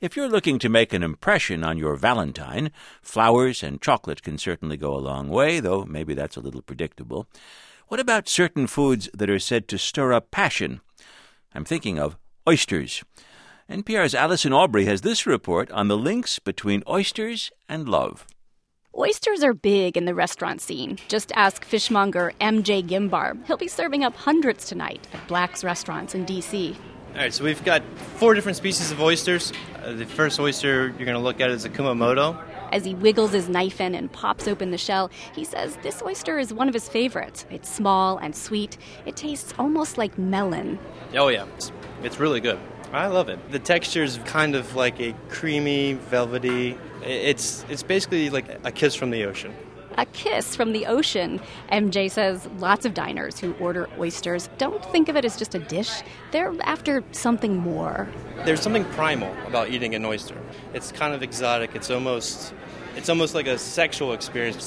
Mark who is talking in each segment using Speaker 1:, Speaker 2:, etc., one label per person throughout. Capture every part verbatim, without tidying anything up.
Speaker 1: If you're looking to make an impression on your Valentine, flowers and chocolate can certainly go a long way, though maybe that's a little predictable. What about certain foods that are said to stir up passion? I'm thinking of oysters. N P R's Alison Aubrey has this report on the links between oysters and love.
Speaker 2: Oysters are big in the restaurant scene. Just ask fishmonger M J Gimbar. He'll be serving up hundreds tonight at Black's restaurants in D C.
Speaker 3: All right, so we've got four different species of oysters. Uh, the first oyster you're going to look at is a Kumamoto.
Speaker 2: As he wiggles his knife in and pops open the shell, he says this oyster is one of his favorites. It's small and sweet. It tastes almost like melon.
Speaker 3: Oh, yeah. It's, it's really good. I love it. The texture is kind of like a creamy, velvety. It's it's basically like a kiss from the ocean.
Speaker 2: A kiss from the ocean. M J says lots of diners who order oysters don't think of it as just a dish. They're after something more.
Speaker 3: There's something primal about eating an oyster. It's kind of exotic. It's almost it's almost like a sexual experience.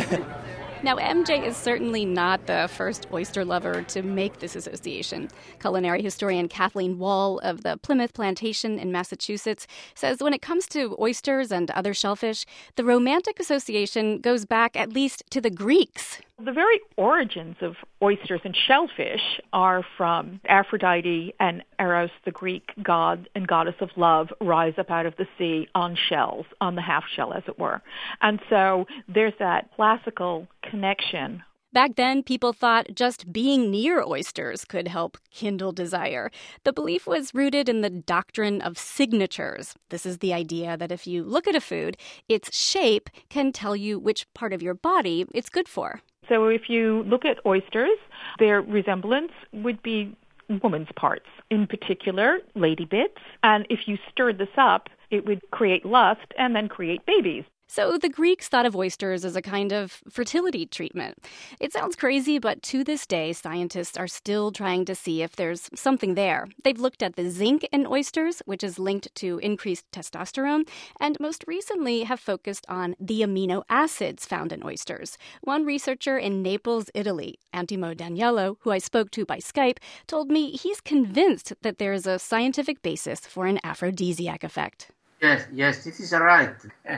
Speaker 2: Now, M J is certainly not the first oyster lover to make this association. Culinary historian Kathleen Wall of the Plymouth Plantation in Massachusetts says when it comes to oysters and other shellfish, the romantic association goes back at least to the Greeks.
Speaker 4: The very origins of oysters and shellfish are from Aphrodite and Eros, the Greek god and goddess of love, rise up out of the sea on shells, on the half shell, as it were. And so there's that classical connection.
Speaker 2: Back then, people thought just being near oysters could help kindle desire. The belief was rooted in the doctrine of signatures. This is the idea that if you look at a food, its shape can tell you which part of your body it's good for.
Speaker 4: So if you look at oysters, their resemblance would be woman's parts, in particular, lady bits. And if you stirred this up, it would create lust and then create babies.
Speaker 2: So the Greeks thought of oysters as a kind of fertility treatment. It sounds crazy, but to this day, scientists are still trying to see if there's something there. They've looked at the zinc in oysters, which is linked to increased testosterone, and most recently have focused on the amino acids found in oysters. One researcher in Naples, Italy, Antimo Daniello, who I spoke to by Skype, told me he's convinced that there is a scientific basis for an aphrodisiac effect.
Speaker 5: Yes, yes, this is right.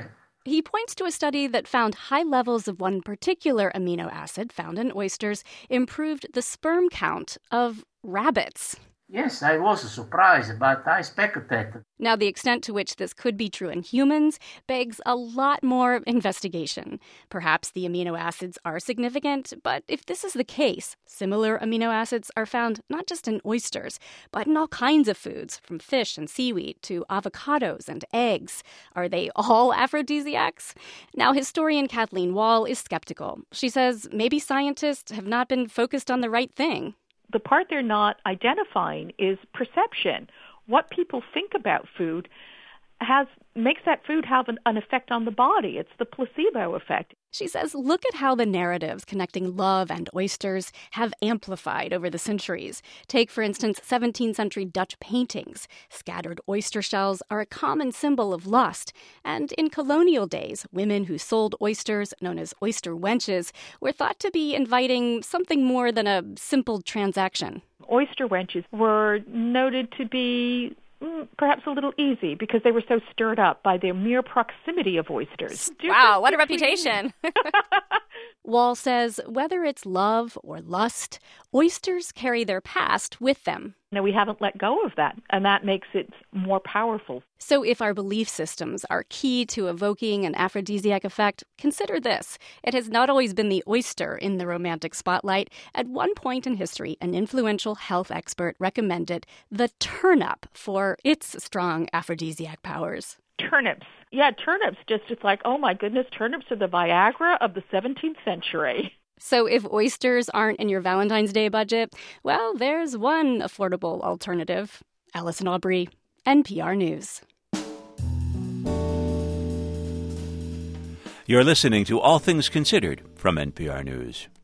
Speaker 2: He points to a study that found high levels of one particular amino acid found in oysters improved the sperm count of rabbits.
Speaker 5: Yes, I was surprised, but I speculated.
Speaker 2: Now, the extent to which this could be true in humans begs a lot more investigation. Perhaps the amino acids are significant, but if this is the case, similar amino acids are found not just in oysters, but in all kinds of foods, from fish and seaweed to avocados and eggs. Are they all aphrodisiacs? Now, historian Kathleen Wall is skeptical. She says maybe scientists have not been focused on the right thing.
Speaker 4: The part they're not identifying is perception. What people think about food has makes that food have an, an effect on the body. It's the placebo effect.
Speaker 2: She says, look at how the narratives connecting love and oysters have amplified over the centuries. Take, for instance, seventeenth century Dutch paintings. Scattered oyster shells are a common symbol of lust. And in colonial days, women who sold oysters, known as oyster wenches, were thought to be inviting something more than a simple transaction.
Speaker 4: Oyster wenches were noted to be perhaps a little easy because they were so stirred up by the mere proximity of oysters.
Speaker 2: Wow, what a reputation. Wall says whether it's love or lust, oysters carry their past with them.
Speaker 4: No, we haven't let go of that, and that makes it more powerful.
Speaker 2: So if our belief systems are key to evoking an aphrodisiac effect, consider this. It has not always been the oyster in the romantic spotlight. At one point in history, an influential health expert recommended the turnip for its strong aphrodisiac powers.
Speaker 4: Turnips. Yeah, turnips. Just it's like, oh my goodness, turnips are the Viagra of the seventeenth century.
Speaker 2: So if oysters aren't in your Valentine's Day budget, well, there's one affordable alternative. Alison Aubrey, N P R News.
Speaker 1: You're listening to All Things Considered from N P R News.